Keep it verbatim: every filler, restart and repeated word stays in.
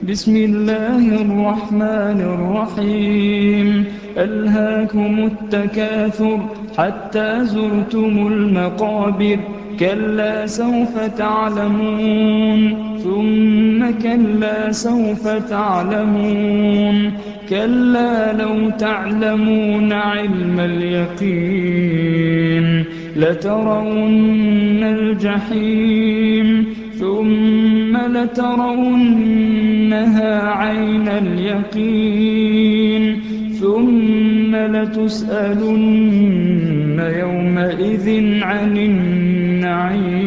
بسم الله الرحمن الرحيم ألهاكم التكاثر حتى زرتم المقابر كلا سوف تعلمون ثم كلا سوف تعلمون كلا لو تعلمون علم اليقين لترون الجحيم ثم لترونها عين اليقين ثم لتسألن يومئذ عن النعيم